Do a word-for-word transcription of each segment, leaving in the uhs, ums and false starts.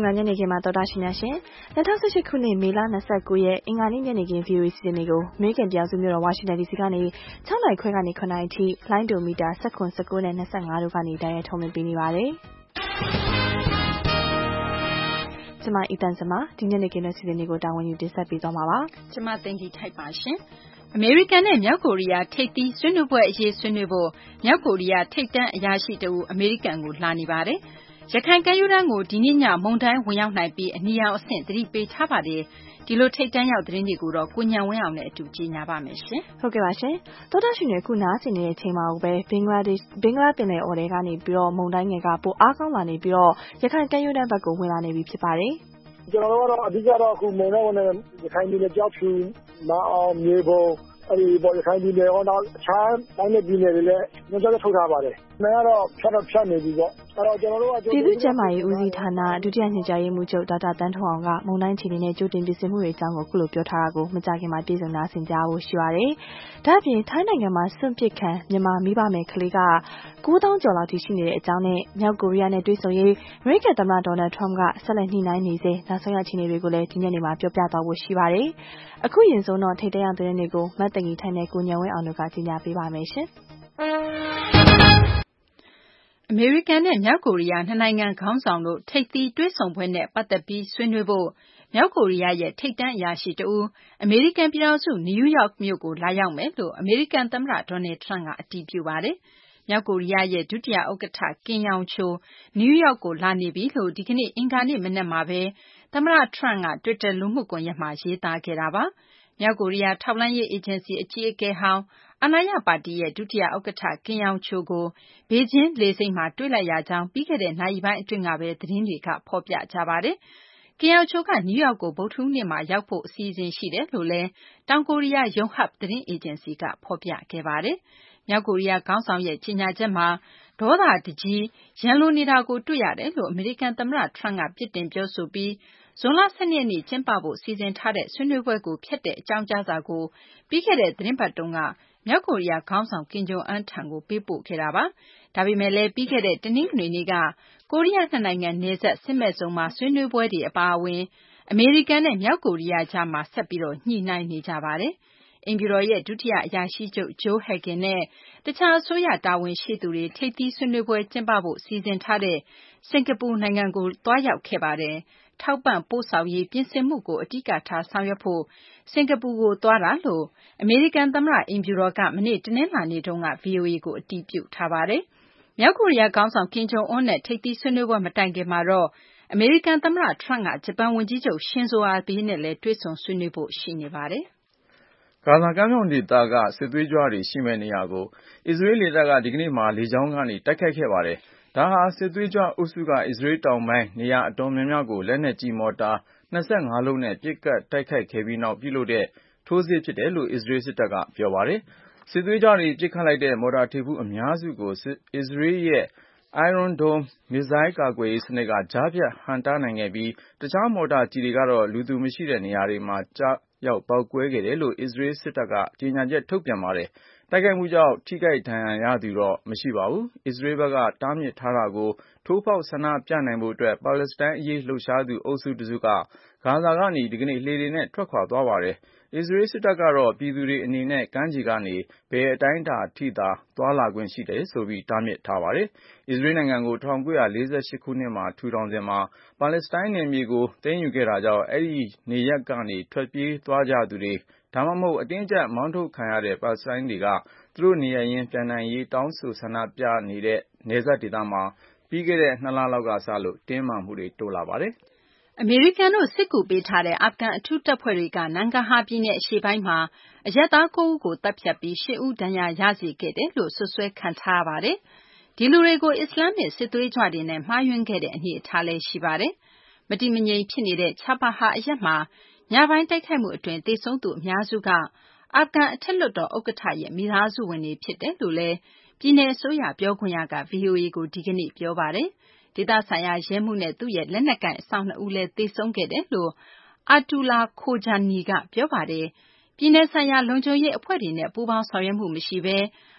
င်္ဂါညနေခင်းမှာတော်တာရှင်များရှင်၂၀၁၈ခုနှစ်မေလ၂၉ရက်အင်္ဂါနေ့ညနေခင်း ဗီအိုအေ စီစဉ်တွေကိုအမေရိကန်ပြည်ထောင်စုမြို့တော်ဝါရှင်တန်ဒီစီကနေ၆နာရီခွဲကနေ၇နာရီထိလိုင်းဒိုမီတာ၁၇ ၁၉နဲ့၂၅တို့ကနေတိုက်ရိုက်ထုတ်လွှင့်ပေးနေပါတယ်။ကျမအီတန်စမဒီညနေခင်းတဲ့စီစဉ်တွေကိုတာဝန်ယူတင်ဆက်ပေးသွားမှာပါ။ကျမသိင်္ဂီထိုက်ပါရှင်။အမေရိကန်နဲ့မြောက်ကိုရီးယားထိပ်သီးဆွေးနွေးပွဲအရေးဆွေးနွေးဖို့မြောက်ကိုရီးယားထိပ်တန်းအရာရှိတဦးအမေရိကန်ကိုလာနေပါတယ်။ရခိုင်ကမ်းရိုးတန်းကိုဒီနေ့ညမုန်တိုင်းဝင်ရောက်နိုင်ပြီးအနီရောင်အဆင့်သတိပေးထားပါတယ်။ဒီလိုထိပ်တန်းရောက်သတင်းတွေကိုတော့ကိုညံဝင်းအောင်နဲ့အတူကြီးညာပါမယ်ရှင်။ဟုတ်ကဲ့ပါရှင်။သောတာရှင်တွေခုနားဆင်နေတဲ့အချိန်မှာပဲဘင်္ဂလားဒေ့ရှ်ဘင်္ဂလားပင်လယ်အော်ထဲကနေပြီးတော့မုန်တိုင်းငယ်ကပိုအားကောင်းလာနေပြီးတော့ရခိုင်ကမ်းရိုးတန်းဘက်ကိုဝင်လာနေပြီဖြစ်ပါတယ်။ကျွန်တော်တို့ကတော့အဓိကတော့အခုမုန်တိုင်းဝင်တဲ့ရခိုင်ပြည်နယ်ကြောက်ဖြူမအောင်မြေပုံအဲဒီပေါ်ရခိုင်ပြည်နယ်ဟောနောက်အခြားတိုင်းနယ်ပြည်နယ်တွေလည်းညွှန်ကြားချက်ထုတ်ထားပါတယ်။မင်းကတော့ဖြတ်တော့ဖြတ်နေပြီပေါ့။အဲ့တော့ကျွန်တော်တို့ကပြည်သူ့ကျန်းမာရေးဦးစီးဌာနဒုတိယညွှန်ကြားရေးမှူးချုပ်ဒေါက်တာတန်းထွန်းအောင်ကမုန်တိုင်းအခြေအနေနဲ့ကြိုတင်ပြင်ဆင်မှုတွေအကြောင်းကိုခုလိုပြောထားတာကိုမကြာခင်မှာပြည်စုံနာဆင်ကြားဖို့ရှိပါတယ်။ဒါ့အပြင်ထိုင်းနိုင်ငံမှာစွန့်ပစ်ခံမြန်မာမိဘမယ်ကလေးကကိုးသောင်းကျော်လောက်ထိရှိနေတဲ့အကြောင်းနဲ့မြောက်ကိုရီးယားနဲ့တွေ့ဆုံရေးအမေရိကန်သမ္မတဒေါ်နယ်ထရမ့်ကဆက်လက်ညှိနှိုင်းနေစေနောက်ဆုံးရအခြေအနေတွေကိုလည်းဒီညနေမှာပြောပြသွားဖို့ရှိပါတယ်။အခုရင်ဆုံးတော့ထိပ်တန်းရောက်သတင်းတွေကိုမတ်တငီထိုင်နဲ့ကိုညံဝင်းအောင်တို့ကကြီးညာပေးပါမယ်ရှင်။အမေရိကန်နဲ့မြောက်ကိုရီးယားနှစ်နိုင်ငံခေါင်းဆောင်တို့ထိပ်သီးတွေ့ဆုံပွဲနဲ့ပတ်သက်ပြီးဆွေးနွေးဖို့မြောက်ကိုရီးယားရဲ့ထိပ်တန်းအရာရှိတဦးအမေရိကန်ပြည်ထောင်စုနယူးယောက်မြို့ကိုလာရောက်မယ်လို့အမေရိကန်သမ္မတဒေါ်နယ်ထရမ့်ကအတည်ပြုပါတယ်။မြောက်ကိုရီးယားရဲ့ဒုတိယဥက္ကဋ္ဌကင်ယောင်ချိုနယူးယောက်ကိုလာနေပြီလို့ဒီကနေ့အင်္ဂါနေ့မနက်မှာပဲသမ္မတထရမ့်ကတွစ်တာလူမှုကွန်ရက်မှာရေးသားခဲ့တာပါ။မြောက်ကိုရီးယားထောက်လှမ်းရေးအေဂျင်စီအကြီးအကဲဟောင်းအာဏာရပါတီရဲ့ဒုတိယဥက္ကဋ္ဌကင်ယောင်ချိုကိုဘေကျင်းလေဆိပ်မှာတွေ့လိုက်ရကြောင်းပြီးခဲ့တဲ့နာရီပိုင်းအတွင်းကပဲသတင်းတွေကဖော်ပြကြပါတယ်။ကင်ယောင်ချိုကနယူးယောက်ကိုဗုဒ္ဓဟူးနေ့မှာရောက်ဖို့အစီအစဉ်ရှိတယ်လို့လည်းတောင်ကိုရီးယားယုံဟပ်သတင်းအေဂျင်စီကဖော်ပြခဲ့ပါတယ်။မြောက်ကိုရီးယားခေါင်းဆောင်ရဲ့ကြေညာချက်မှာဒေါသတကြီးရန်လိုနေတာကိုတွေ့ရတယ်လို့အမေရိကန်သမ္မတထရမ့်ကပြစ်တင်ပြောဆိုပြီးဇွန်လ၁၂ရက်နေ့ကျင်းပဖို့စီစဉ်ထားတဲ့ဆွေးနွေးပွဲကိုဖျက်တဲ့အကြောင်းကြားစာကိုပြီးခဲ့တဲ့သတင်းပတ်တုန်းကမြောက်ကိုရီးယားခေါင်းဆောင်ကင်ဂျုံအန်းထံကိုပေးပို့ခဲ့တာပါ။ဒါပေမဲ့လည်းပြီးခဲ့တဲ့တနင်္ဂနွေနေ့ကကိုရီးယားနှစ်နိုင်ငံနယ်စပ်စစ်မဲ့ဇုံမှာဆွေးနွေးပွဲတွေအပါအဝင်အမေရိကန်နဲ့မြောက်ကိုရီးယားကြားမှာဆက်ပြီးညှိနှိုင်းနေကြပါတယ်။အိမ်ဖြူတော်ရဲ့ဒုတိယအရာရှိချုပ်ဂျိုးဟက်ဂင်နဲ့တခြားအစိုးရတာဝန်ရှိသူတွေထိပ်သီးဆွေးနွေးပွဲကျင်းပဖို့စီစဉ်ထားတဲ့စင်ကာပူနိုင်ငံကိုသွားရောက်ခဲ့ပါတယ်။ထောက်ပံ့ပို့ဆောင်ရေးပြင်ဆင်မှုကိုအဓိကထားဆောင်ရွက်ဖို့စင်ကာပူကိုသွားတာလို့အမေရိကန်သမ္မတအိမ်ဖြူတော်ကမနေ့တနင်္လာနေ့တုန်းက ဗွီအိုအေကိုအတည်ပြုထားပါတယ်။မြောက်ကိုရီးယားခေါင်းဆောင်ကင်ဂျုံအွန်းနဲ့ထိပ်သီးဆွေးနွေးပွဲမတိုင်ခင်မှာတော့အမေရိကန်သမ္မတထရမ့်ကဂျပန်ဝန်ကြီးချုပ်ရှင်ဇိုအာဘေးနဲ့လည်းတွေ့ဆုံဆွေးနွေးဖို့ရှိနေပါတယ်။ဂါဇာကမ်းမြောင်ဒေသကစစ်သွေးကြွတွေရှိမဲ့နေရာကိုအစ္စရေးလေတပ်ကဒီကနေ့မှလေကြောင်းကနေတိုက်ခိုက်ခဲ့ပါတယ်။ဒါဟာစစ်သွေးကြွအုပ်စုကအစ္စရေးတောင်ပိုင်းနေရာအတော်များများကိုလက်နက်ကြီးမော်တာ၂၅လုံးနဲ့ပစ်ကတ်တိုက်ခိုက်ခဲ့ပြီးနောက်ပြုလုပ်တဲ့ထိုးစစ်ဖြစ်တယ်လို့အစ္စရေးစစ်တပ်ကပြောပါတယ်။စစ်သွေးကြွတွေပစ်ခတ်လိုက်တဲ့မော်တာထေဖူးအများစုကိုအစ္စရေးရဲ့ Iron Dome မစ်ဇိုင်းကာကွယ်ရေးစနစ်ကကြားဖြတ်ဟန့်တားနိုင်ခဲ့ပြီးတခြားမော်တာကျည်တွေကတော့လူသူမရှိတဲ့နေရာတွေမှာကျရောက်ပေါက်ကွဲခဲ့တယ်လို့အစ္စရေးစစ်တပ်ကကြေညာချက်ထုတ်ပြန်ပါတယ်။တိုက်ခိုက်မှုကြောင့်ထိခိုက်ဒဏ်ရာရသူတော့မရှိပါဘူး။အစ္စရေးဘက်ကတားမြစ်ထားတာကိုထိုးဖောက်ဆန္ဒပြနိုင်ဖို့အတွက်ပါလက်စတိုင်းအရေးလှုပ်ရှားသူအုပ်စုတစုကဂါဇာကနေဒီကနေ့လှေတွေနဲ့ထွက်ခွာသွားပါတယ်။အစ္စရေးစစ်တပ်ကတော့ပြည်သူတွေအနေနဲ့ကမ်းခြေကနေဘယ်အတိုင်းအတာထိသာသွားလာခွင့်ရှိတယ်ဆိုပြီးတားမြစ်ထားပါတယ်။အစ္စရေးနိုင်ငံကို၁၉၄၈ခုနှစ်မှာထူထောင်စဉ်မှာပါလက်စတိုင်းနယ်မြေကိုသိမ်းယူခဲ့တာကြောင့်အဲဒီနေရပ်ကနေထွက်ပြေးသွားကြသူတွေဒါမှမဟုတ်အတင်းအကျပ်မောင်းထုတ်ခံရတဲ့ပါလက်စတိုင်းတွေကသူတို့နေရပ်ရင်းပြန်နိုင်ရေးတောင်းဆိုဆန္ဒပြနေတဲ့နယ်စပ်ဒေသမှာပြီးခဲ့တဲ့နှစ်လလောက်ကစလို့တင်းမာမှုတွေတိုးလာပါတယ်။အမေရိကန်တို့စစ်ကူပေးထားတဲ့အာဖဂန်အထူးတပ်ဖွဲ့တွေကနန်ဂဟာပြည်နယ်အရှေ့ပိုင်းမှာအရပ်သား၉ဦးကိုတပ်ဖြတ်ပြီး၈ဦးဒဏ်ရာရစေခဲ့တယ်လို့စွပ်စွဲခံထားရပါတယ်။ဒီလူတွေကိုအစ္စလာမ္မစ်စစ်သွေးကြွတွေနဲ့မှားယွင်းခဲ့တဲ့အနေအထားလည်းရှိပါတယ်။မတည်မငြိမ်ဖြစ်နေတဲ့ချာဘာဟာအရပ်မှာညပိုင်းတိုက်ခိုက်မှုအတွင်းသေဆုံးသူအများစုကအာဖဂန်အထက်လွှတ်တော်ဥက္ကဋ္ဌရဲ့မိသားစုဝင်တွေဖြစ်တယ်လို့လည်းပြည်နယ်အစိုးရပြောခွင့်ရက ဗွီအိုအေကိုဒီကနေ့ပြောပါတယ်။ဒေသဆိုင်ရာရဲမှုနဲ့သူ့ရဲ့လက်နက်ကိုင်အစောင့်နှစ်ဦးလည်းသေဆုံးခဲ့တယ်လို့အာတူလာခိုဂျာနီကပြောပါတယ်။ပြည်နယ်ဆိုင်ရာလုံခြုံရေးအဖွဲ့တွေနဲ့ပူးပေါင်းဆောင်ရွက်မှုမရှိဘဲ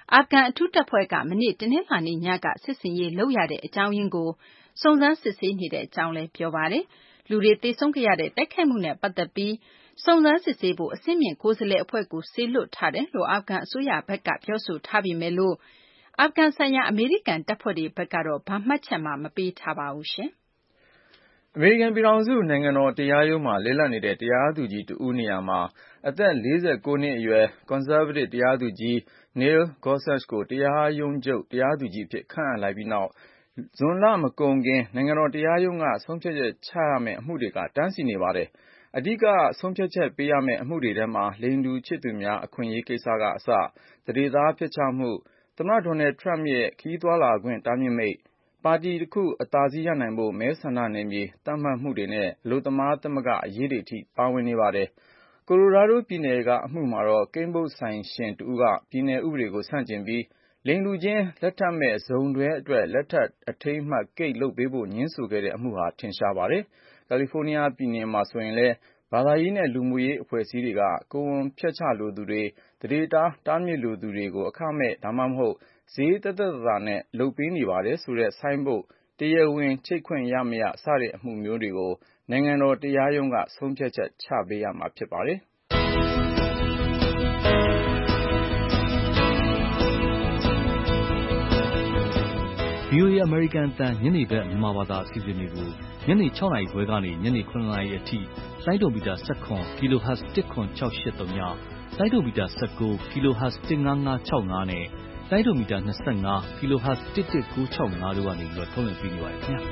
အာဖဂန်အထူးတပ်ဖွဲ့ကမနေ့တနင်္လာနေ့ညကစစ်ဆင်ရေးလုပ်ရတဲ့အကြောင်းရင်းကိုစုံစမ်းစစ်ဆေးနေတဲ့အကြောင်းလည်းပြောပါတယ်။လူတွေသေဆုံးခဲ့ရတဲ့တိုက်ခိုက်မှုနဲ့ပတ်သက်ပြီးစုံစမ်းစစ်ဆေးဖို့အဆင့်မြင့်ကိုယ်စားလှယ်အဖွဲ့ကိုစေလွှတ်ထားတယ်လို့အာဖဂန်အစိုးရဘက်ကပြောဆိုထားပေမဲ့လို့အာဖဂန်ဆိုင်ရာအမေရိကန်တပ်ဖွဲ့တွေဘက်ကတော့ဘာမှတ်ချက်မှမပေးထားပါဘူးရှင်။အမေရိကန်ပြည်ထောင်စုနိုင်ငံတော်တရားရုံးမှာလည်ပတ်နေတဲ့တရားသူကြီးတဦးနေရာမှာအသက်လေးဆယ်ကိုနှစ်အရွယ်ကွန်ဆာဗေးတစ်တရားသူကြီး Neil Gorsuch ကိုတရားရုံးချုပ်တရားသူကြီးအဖြစ်ခန့်အပ်လိုက်ပြီးနောက်ဇွန်လမကုန်ခင်နိုင်ငံတော်တရားရုံးကဆုံးဖြတ်ချက်ချရမယ့်အမှုတွေကတန်းစီနေပါတယ်။အဓိကဆုံးဖြတ်ချက်ပေးရမယ့်အမှုတွေထဲမှာလိင်တူချစ်သူများအခွင့်အရေးကိစ္စကအစသန္ဓေသားဖျက်ချမှုသမ္မတဒေါ်နယ်ထရမ့်ရဲ့ခရီးသွားလာခွင့်တားမြစ်မိန့်ပါတီတစ်ခုအသာစီးရနိုင်ဖို့မဲဆန္ဒနယ်မြေသတ်မှတ်မှုတွေနဲ့အလုပ်သမားသမဂ္ဂအရေးတွေအထိပါဝင်နေပါတယ်။ကိုလိုရာဒိုပြည်နယ်ကအမှုမှာတော့ကိန်းဘုတ်ဆိုင်ရှင်တဦးကပြည်နယ်ဥပဒေကိုဆန့်ကျင်ပြီးလိင်တူချင်းလက်ထပ်မဲ့ဇုံတွဲအတွက်လက်ထပ်အထိမ်းအမှတ်ကိတ်လုပ်ပေးဖို့ညှင်းဆိုခဲ့တဲ့အမှုဟာထင်ရှားပါတယ်။ကယ်လီဖိုးနီးယားပြည်နယ်မှာဆိုရင်လည်းဘာသာရေးနဲ့လူမှုရေးအဖွဲ့အစည်းတွေကကိုယ်ဝန်ဖျက်ချလိုသူတွေသန္ဓေတားတားမြစ်လိုသူတွေကိုအခမဲ့ဒါမှမဟုတ်ဈေးသက်သက်သာနဲ့လုပ်ပေးနေပါတယ်ဆိုတဲ့ဆိုင်းဘုတ်တရားဝင်ချိတ်ခွင့်ရမရစတဲ့အမှုမျိုးတွေကိုနိုင်ငံတော်တရားရုံးကဆုံးဖြတ်ချက်ချပေးရမှာဖြစ်ပါတယ်။ဗွီအိုအေ American အသံညနေဘက်မြန်မာဘာသာအစီအစဉ်တွေကိုညနေ၆နာရီခွဲကနေညနေ၇နာရီအထိလိုင်းဒိုမီတာ၁၇ kHz ၁၇၆၈၃ညလိုင်းဒိုမီတာ၁၉ kHz ၁၅၅၆၅နဲ့လိုင်းဒိုမီတာ၂၅ kHz ၁၁၉၆၅တို့ကနေပြီးတော့ထုတ်လွှင့်ပေးနေပါတယ်ခင်ဗျာ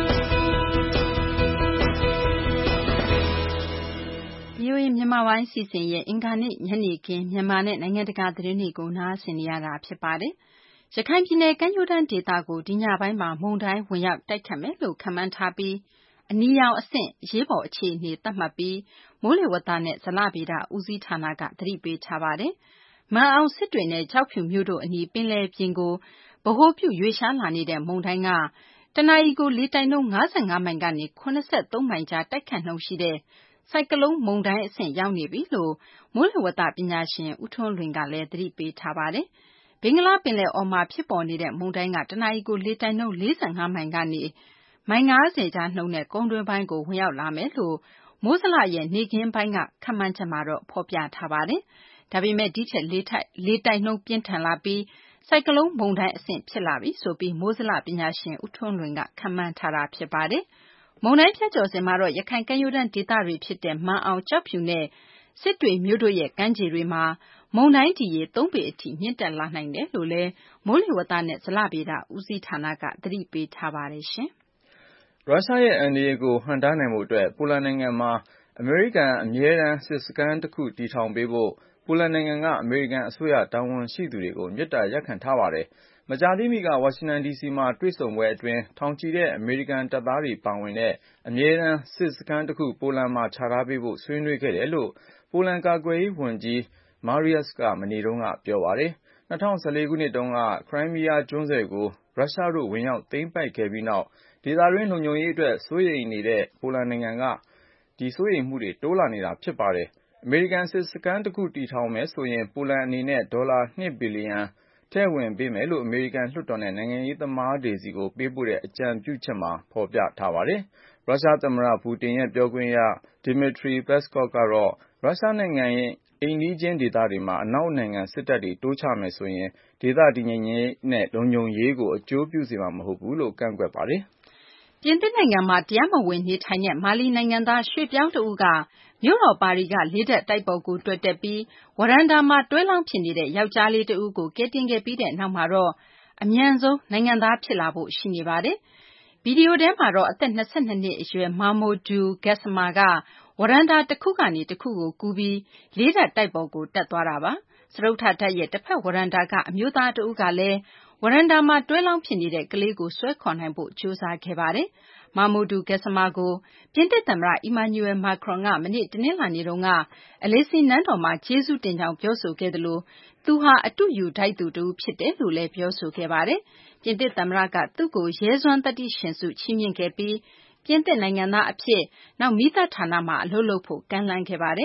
ဗွီအိုအေမြန်မာပိုင်းစီစဉ်ရဲ့အင်္ဂါနေ့ညနေခင်းမြန်မာနဲ့နိုင်ငံတကာသတင်းတွေကိုနားဆင်နေရတာဖြစ်ပါတယ်။ရခိုင်ပြည်နယ်ကမ်းရိုးတန်းဒေသကိုဒီညပိုင်းမှာမုန်တိုင်းဝင်ရောက်တိုက်ခတ်မယ်လို့ခန့်မှန်းထားပြီးအနီရောင်အဆင့်အရေးပေါ်အခြေအနေသတ်မှတ်ပြီးမိုးလေဝသနဲ့ဇလဗေဒဦးစီးဌာနကသတိပေးထားပါတယ်။မာန်အောင်စစ်တွေနဲ့ကြောက်ဖြူမြို့တို့အနီးပင်လယ်ပြင်ကိုဗဟိုပြုရွေ့ရှားလာနေတဲ့မုန်တိုင်းကတနအီကိုလေတိုက်နှုန်း၅၅မိုင်ကနေ၇၃မိုင်ကြားတိုက်ခတ်နှုန်းရှိတဲ့ဆိုင်ကလုန်းမုန်တိုင်းအဆင့်ရောက်နေပြီလို့မိုးလေဝသပညာရှင်ဦးထွန်းလွင်ကလည်းသတိပေးထားပါတယ်။ဘင်္ဂလားပင်လယ်အော်မှာဖြစ်ပေါ်နေတဲ့မုန်တိုင်းကတနအီကိုလေတိုက်နှုန်း၄၅မိုင်ကနေမိုင်၅၀ကြားနှုန်းနဲ့ကုန်းတွင်းပိုင်းကိုဝင်ရောက်လာမယ်လို့မိုးဇလရဲ့နေ့ခင်းပိုင်းကခန့်မှန်းချက်မှာတော့ဖော်ပြထားပါတယ်။ဒါပေမဲ့ဒီထက်လေတိုက်လေတိုက်နှုန်းပြင်းထန်လာပြီးဆိုင်ကလုန်းမုန်တိုင်းအဆင့်ဖြစ်လာပြီဆိုပြီးမိုးဇလပညာရှင်ဦးထွန်းလွင်ကခန့်မှန်းထားတာဖြစ်ပါတယ်။မုန်တိုင်းဖြတ်ကျော်စဉ်မှာတော့ရခိုင်ကမ်းရိုးတန်းဒေသတွေဖြစ်တဲ့မာန်အောင်ကျောက်ဖြူနဲ့စစ်တွေမြို့တို့ရဲ့ကမ်းခြေတွေမှာမုန်တိုင်းဒီရေသုံးပေအထိမြင့်တက်လာနိုင်တယ်လို့လည်းမိုးလေဝသနဲ့ဇလဗေဒဦးစီးဌာနကသတိပေးထားပါတယ်ရှင်။ရုရှားရဲ့အန္တရာယ်ကိုဟန့်တားနိုင်ဖို့အတွက်ပိုလန်နိုင်ငံမှာအမေရိကန်အမြဲတမ်းစစ်စခန်းတစ်ခုတည်ထောင်ပေးဖို့ပိုလန်နိုင်ငံကအမေရိကန်အစိုးရတာဝန်ရှိသူတွေကိုမြစ်တာရက်ခံထားပါတယ်။မကြာသေးမီကဝါရှင်တန်ဒီစီမှာတွေ့ဆုံပွဲအတွင်းထောင်ချီတဲ့အမေရိကန်တပ်သားတွေပါဝင်တဲ့အမြဲတမ်းစစ်စခန်းတစ်ခုပိုလန်မှာချထားပေးဖို့ဆွေးနွေးခဲ့တယ်လို့ပိုလန်ကာကွယ်ရေးဝန်ကြီးMariuszကမနေ့တုန်းကပြောပါတယ်။၂၀၁၄ခုနှစ်တုန်းကခရိုင်းမီးယားကျွန်းဆွယ်ကိုရုရှားတို့ဝင်ရောက်သိမ်းပိုက်ခဲ့ပြီးနောက်ဒေသတွင်းလုံခြုံရေးအတွက်စိုးရိမ်နေတဲ့ပိုလန်နိုင်ငံကဒီစိုးရိမ်မှုတွေတိုးလာနေတာဖြစ်ပါတယ်။အမေရိကန်စစ်စခန်းတစ်ခုတည်ထောင်မယ်ဆိုရင်ပိုလန်အနေနဲ့ဒေါ်လာနှစ်ဘီလီယံထည့်ဝင်ပေးမယ်လို့အမေရိကန်လွှတ်တော်နဲ့နိုင်ငံရေးသမားတွေစီကိုပေးပို့တဲ့အကြံပြုချက်မှာဖော်ပြထားပါတယ်။ရုရှားသမ္မတပူတင်ရဲ့ပြောခွင့်ရ Dmitry Peskov ကတော့ရုရှားနိုင်ငံရဲ့အိမ်နီးချင်းဒေသတွေမှာအနောက်နိုင်ငံစစ်တပ်တွေတိုးချမယ်ဆိုရင်ဒေသတည်ငြိမ်ရေးနဲ့လုံခြုံရေးကိုအကျိုးပြုစေမှာမဟုတ်ဘူးလို့ကန့်ကွက်ပါတယ်။ပြင်သစ်နိုင်ငံမှာတရားမဝင်နေထိုင်တဲ့မာလီနိုင်ငံသားရွှေ့ပြောင်းတဦးကမြို့တော်ပါရီကလေတပ်တိုက်ပေါ်ကိုတွဲတက်ပြီးဝရန်တာမှာတွဲလောင်းဖြစ်နေတဲ့ယောက်ျားလေးတဦးကိုကယ်တင်ခဲ့ပြီးတဲ့နောက်မှာတော့အမြန်ဆုံးနိုင်ငံသားဖြစ်လာဖို့ရှိနေပါတယ်။ဗီဒီယိုထဲမှာတော့အသက်၂၂နှစ်အရွယ် Mamoudou Gassama ကဝရန်တာတစ်ခုကနေတစ်ခုကိုကူးပြီးလေတပ်တိုက်ပေါ်ကိုတက်သွားတာပါ။စတုတ္ထတပ်ရဲ့တစ်ဖက်ဝရန်တာကအမျိုးသားတဦးကလည်းဝရန်တာမှာတွဲလောင်းဖြစ်နေတဲ့ကလေးကိုဆွဲခေါ်နိုင်ဖို့ကြိုးစားခဲ့ပါတယ်။ Mamoudou Gassama ကိုပြင်သစ်သမ္မတ Emmanuel Macron ကမနေ့တနင်္လာနေ့တုန်းကအလေးစီနန်းတော်မှာကျေးဇူးတင်ကြောင်းပြောဆိုခဲ့သလိုသူဟာအတုယူထိုက်သူတဦးဖြစ်တယ်လို့လည်းပြောဆိုခဲ့ပါတယ်။ပြင်သစ်သမ္မတကသူ့ကိုရဲစွမ်းသတ္တိရှင်ဆုချီးမြှင့်ခဲ့ပြီးပြင်သစ်နိုင်ငံသားအဖြစ်နောက်မီးသတ်ဌာနမှာအလုပ်လုပ်ဖို့ကမ်းလှမ်းခဲ့ပါတယ်။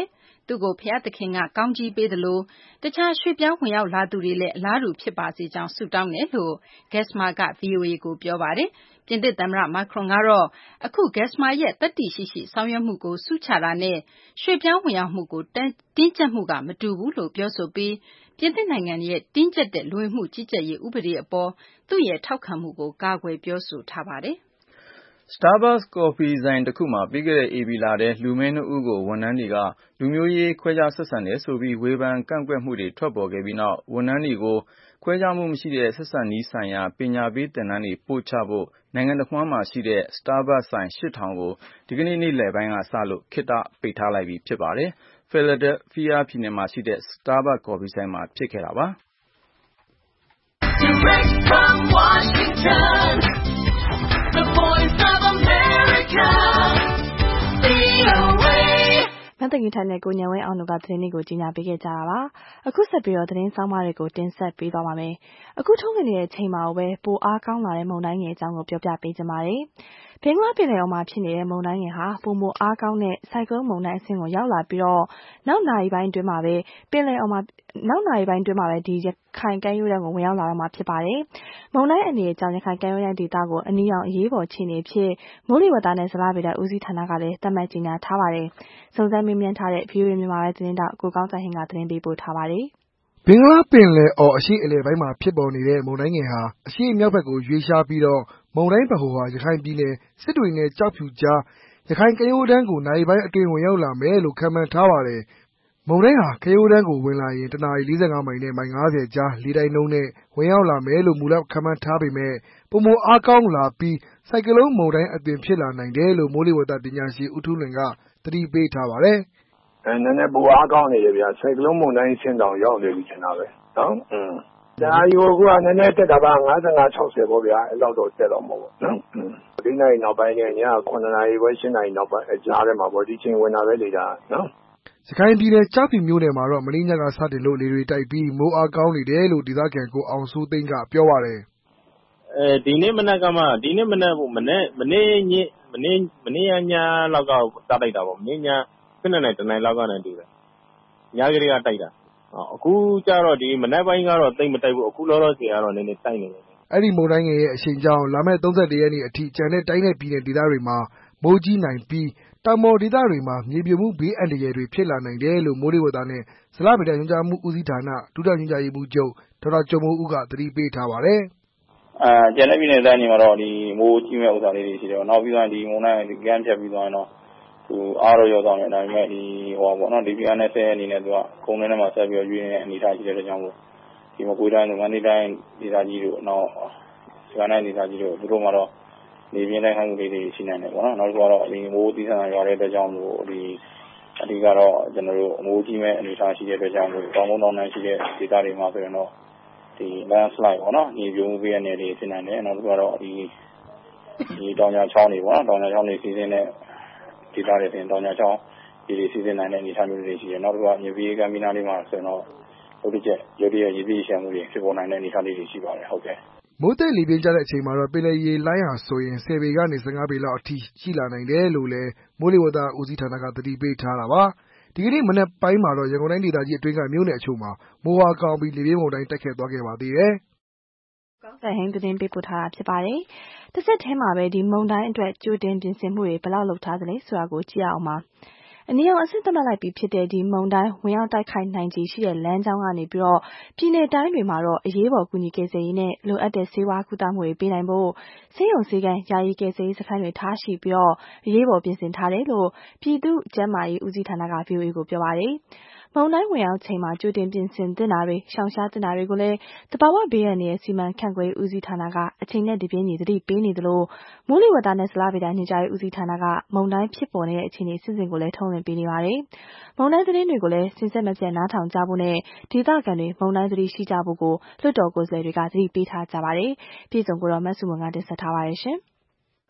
သူ့ကိုဘုရားသခင်ကကောင်းကြီးပေးသလိုတခြားရွှေ့ပြောင်းဝင်ရောက်လာသူတွေလည်းအလားတူဖြစ်ပါစေကြောင်းဆုတောင်းတယ်လို့ Gesma က ဗွီအိုအေကိုပြောပါတယ်။ပြင်သစ်သမ္မတ Macron ကတော့အခု Gesma ရဲ့သတ္တိရှိရှိဆောင်ရွက်မှုကိုဆုချတာနဲ့ရွှေ့ပြောင်းဝင်ရောက်မှုကိုတင်းကျပ်မှုကမတူဘူးလို့ပြောဆိုပြီးပြင်သစ်နိုင်ငံရဲ့တင်းကျပ်တဲ့လူဝင်မှုကြီးကြပ်ရေးဥပဒေအပေါ်သူ့ရဲ့ထောက်ခံမှုကိုကာကွယ်ပြောဆိုထားပါတယ်။ Starbucks ကော်ဖီဆိုင်တစ်ခုမှာပြီးခဲ့တဲ့ဧပြီလထဲလူမည်းနှစ်ဦးကိုဝန်ထမ်းတွေကလူမျိုးရေးခွဲခြားဆက်ဆံတယ်ဆိုပြီးဝေဖန်ကန့်ကွက်မှုတွေထွက်ပေါ်ခဲ့ပြီးနောက်ဝန်ထမ်းတွေကိုခွဲခြားမှုမရှိတဲ့ဆက်ဆံနည်းဆိုင်ရာပညာပေးသင်တန်းတွေပို့ချဖို့နိုင်ငံတစ်ဝှမ်းမှာရှိတဲ့ Starbucks ဆိုင် ရှစ်ထောင်ကိုဒီကနေ့နေ့လယ်ပိုင်းကစလို့ခေတ္တပိတ်ထားလိုက်ပြီဖြစ်ပါတယ်။ Philadelphia ပြည်နယ်မှာရှိတဲ့ Starbucks ကော်ဖီဆိုင်မှာဖြစ်ခဲ့တာပါ။ Direct from Washington, the voice of America, V O A မတခင်ထိုင်တဲ့ကိုညံဝဲအောင်တို့ကသတင်းလေးကိုကြီးညာပေးခဲ့ကြတာပါအခုဆက်ပြီးတော့သတင်းဆောင်မတွေကိုတင်ဆက်ပေးသွားပါမယ်အခုထုံးနေတဲ့အချိန်မှာပဲပိုအားကောင်းလာတဲ့မုန်တိုင်းငယ်အကြောင်းကိုပြောပြပေးကြပါမယ်ဘင်္ဂလားပင်လယ်အော်မှာဖြစ်နေတဲ့မုန်တိုင်းငယ်ဟာပုံမအားကောင်းတဲ့ဆိုင်ကလုန်းမုန်တိုင်းအဆင့်ကိုရောက်လာပြီးတော့နောက်နာရီပိုင်းတွင်းမှာပဲပင်လယ်အော်မှာနောက်နာရီပိုင်းတွင်းမှာပဲဒီရခိုင်ကမ်းရိုးတန်းကိုဝင်ရောက်လာတော့မှာဖြစ်ပါတယ်မုန်တိုင်းအနေအကြောင်းရခိုင်ကမ်းရိုးတန်းဒေသကိုအနီးအောင်အရေးပေါ်ခြေနေဖြစ်မိုးလေဝသနဲ့ဇလဗေဒဦးစီးဌာနကလည်းသတ်မှတ်ကြေညာထားပါတယ်စုံစမ်းမေးမြန်းထားတဲ့ ဗွီအိုအေ မြန်မာပိုင်းသတင်းတောက်ကိုကောင်းစံဟင်ကသတင်းပေးပို့ထားပါတယ်ဘင်္ဂလားပင်လယ်အော်အရှေ့အလယ်ပိုင်းမှာဖြစ်ပေါ်နေတဲ့မုန်တိုင်းငယ်ဟာအရှေ့မြောက်ဘက်ကိုရွေ့လျားပြီးတော့မုန်တိုင်းဗဟိုဟာရခိုင်ပြည်နယ်စစ်တွေနဲ့ကျောက်ဖြူကြားရခိုင်ကမ်းရိုးတန်းကိုနာရီပိုင်းအတွင်းဝင်ရောက်လာမယ်လို့ခန့်မှန်းထားပါတယ်။မုန်တိုင်းဟာကမ်းရိုးတန်းကိုဝင်လာရင်တနာရီလေးဆယ့်ငါးမိုင်နဲ့မိုင်ငါးဆယ်ကြားလေတိုက်နှုန်းနဲ့ဝင်ရောက်လာမယ်လို့မူလခန့်မှန်းထားပေမဲ့ပိုမိုအားကောင်းလာပြီးဆိုင်ကလုန်းမုန်တိုင်းအသွင်ဖြစ်လာနိုင်တယ်လို့မိုးလေဝသပညာရှင်ဦးထူးလွင်ကသတိပေးထားပါတယ်။အဲနည်းနည်းပိုအားကောင်းနေတယ်ဗျာဆိုင်ကလုန်းမုန်တိုင်းဆင်းတောင်ရောက်နေပြီထင်တာပဲနော်။အင်းဒါယူကနည်းနည်းတက်တာပါ၅၅ ၆၀ပေါ့ဗျာအဲ့လောက်တော့တက်တော့မဟုတ်ဘူးနော်။ဒီနေ့နောက်ပိုင်းကျညခုနှစ်နာရီပဲရှင်းနာရီနောက်ပိုင်းကြားထဲမှာပေါ့ဒီချိန်ဝင်လာပဲလေဒါနော်။ရခိုင်ပြည်နယ်ကျောက်ဖြူမြို့နယ်မှာတော့မနေ့ညကစတင်လို့လေတွေတိုက်ပြီးမိုးအားကောင်းနေတယ်လို့ဒေသခံကိုအောင်စိုးသိန်းကပြောပါတယ်။အဲဒီနေ့မနက်ကမှဒီနေ့မနက်မနေ့မနေ့ညမနေ့မနေ့ညလောက်ကစတိုက်တာပေါ့မနေ့ညခုနှစ်နဲ့တနိုင်လောက်ကနေတူတယ်။ညကလေးကတိုက်တာ။အခုကျတော့ဒီမနက်ပိုင်းကတော့တိတ်မတိုက်ဘူးအခုလောလောဆယ်ကတော့နည်းနည်းတိုက်နေတယ်။အဲ့ဒီမုန်တိုင်းငယ်ရဲ့အရှိန်ကြောင့်လာမယ့်၃၁ရက်နေ့အထိကျန်တဲ့တိုင်းနယ်ပြည်နယ်ဒေသတွေမှာမိုးကြီးနိုင်ပြီးတောင်ပေါ်ဒေသတွေမှာမြေပြိုမှုဘေးအန္တရာယ်တွေဖြစ်လာနိုင်တယ်လို့မိုးလေဝသနဲ့ဇလဗေဒညွှန်ကြားမှုဦးစီးဌာနဒုတိယညွှန်ကြားရေးမှူးချုပ်ဒေါက်တာကျော်မိုးဦးကသတိပေးထားပါတယ်။အာကျန်တဲ့ပြည်နယ်တိုင်းတွေမှာတော့ဒီမိုးကြီးမဲ့ဥစ္စာလေးတွေရှိတယ်ပေါ့နောက်ပြီးတော့ဒီမုန်တိုင်းကမ်းဖြတ်ပြီးသွားရင်တော့သူအားရရောဆောင်နေတယ်ဒါပေမဲ့ဒီဟိုပါပေါ့နော်ဒီပြည်အနေနဲ့ဆက်အနေနဲ့သူကကုန်းထဲမှာဆက်ပြီးတော့ရွေးနေတဲ့အနေအထားရှိတဲ့အတွက်ကြောင့်မို့ဒီမကွေးတိုင်းတို့မန္တလေးတိုင်းဒေသကြီးတို့နောက်စကိုင်းတိုင်းဒေသကြီးတို့သူတို့မှာတော့နေပြင်းတိုင်းခံမှုလေးတွေရှိနိုင်တယ်ပေါ့နော်နောက်တစ်ခုကတော့ဒီမိုးသီးဆန်ရွာတဲ့အတွက်ကြောင့်မို့ဒီအဓိကတော့ကျွန်တော်တို့မိုးကြီးမဲ့အနေအထားရှိတဲ့အတွက်ကြောင့်မို့တောင်ကုန်းတောင်တန်းရှိတဲ့ဒေသတွေမှာဆိုရင်တော့ဒီ landslide ပေါ့နော်ညီပြုံးပေးရတဲ့နေတွေဖြစ်နိုင်တယ်နောက်တစ်ခုကတော့ဒီဒီတောင်ညာချောင်းတွေပေါ့နော်တောင်ညာချောင်းတွေစီးစင်းတဲ့ဒေသတွေဆိုရင်တောင်ညာချောင်းဒီတွေစီးစင်းနိုင်တဲ့အနေအထားမျိုးတွေရှိတယ်နောက်တစ်ခုကမြေပြေးကမ်းမီနာလေးမှာဆိုရင်တော့ရုပ်တရက်ရုပ်တရက်ရည်ပြည့်ရှမ်းမှုတွေဖြစ်ပေါ်နိုင်တဲ့အနေအထားလေးတွေရှိပါတယ်ဟုတ်ကဲ့မိုးသက်လေပြင်းကျတဲ့အချိန်မှာတော့ပင်လယ်ရေလိုင်းဟာဆိုရင်ဆယ်ပေကနေဆယ့်ငါးပေလောက်အထိရှိလာနိုင်တယ်လို့လည်းမိုးလေဝသဦးစီးဌာနကသတိပေးထားတာပါဒီကနေ့မနက်ပိုင်းမှာတော့ရန်ကုန်တိုင်းဒေသကြီးအတွင်းကမြို့နယ်အချို့မှာမိုးအားကောင်းပြီးလေပြင်းမုန်တိုင်းတိုက်ခတ်သွားခဲ့ပါသေးတယ်ကောင်းစံဟင်းသတင်းပေးပို့ထားတာဖြစ်ပါတယ်တစ်ဆက်တည်းမှာပဲဒီမုန်တိုင်းအတွက်ကြိုတင်ပြင်ဆင်မှုတွေဘယ်လောက်လုပ်ထားသလဲဆိုတာကိုကြည့်အောင်ပါအနည်းအောင်အဆင့်သတ်မှတ်လိုက်ပြီးဖြစ်တဲ့ဒီမုန်တိုင်းဝင်ရောက်တိုက်ခိုက်နိုင်ခြေရှိတဲ့လမ်းကြောင်းကနေပြီးတော့ပြည်내တိုင်းတွေမှာတော့အရေးပေါ်ကူညီကယ်ဆယ်ရေးနဲ့လိုအပ်တဲ့ဆေးဝါးကုသမှုတွေပေးနိုင်ဖို့ဆေးရုံဆေးခန်းယာယီကယ်ဆယ်ရေးစခန်းတွေထားရှိပြီးတော့အရေးပေါ်ပြင်ဆင်ထားတယ်လို့ပြည်သူ့ကျန်းမာရေးဦးစီးဌာနက ဗွီအိုအေကိုပြောပါတယ်မုန်တိုင်းဝင်ရောက်ချိန်မှာကြိုတင်ပြင်ဆင်သင့်တာတွေရှောင်ရှားသင့်တာတွေကိုလည်းတဘာဝဘေးရန်ရဲ့စီမံခန့်ခွဲဦးစီးဌာနကအချိန်နဲ့တပြေးညီသတိပေးနေသလိုမိုးလေဝသနဲ့ဇလဗေဒညွှန်ကြားရေးဦးစီးဌာနကမုန်တိုင်းဖြစ်ပေါ်နေတဲ့အခြေအနေစစ်စစ်ကိုလည်းထုံးလွှင့်ပေးနေပါတယ်။မုန်တိုင်းသတင်းတွေကိုလည်းစဉ်ဆက်မပြတ်နားထောင်ကြဖို့နဲ့ဒေသခံတွေမုန်တိုင်းသတိရှိကြဖို့ကိုလွှတ်တော်ကိုယ်စားလှယ်တွေကသတိပေးထားကြပါတယ်။ပြည်စုံကိုတော့မဆုမွန်ကတင်ဆက်ထားပါတယ်ရှင်။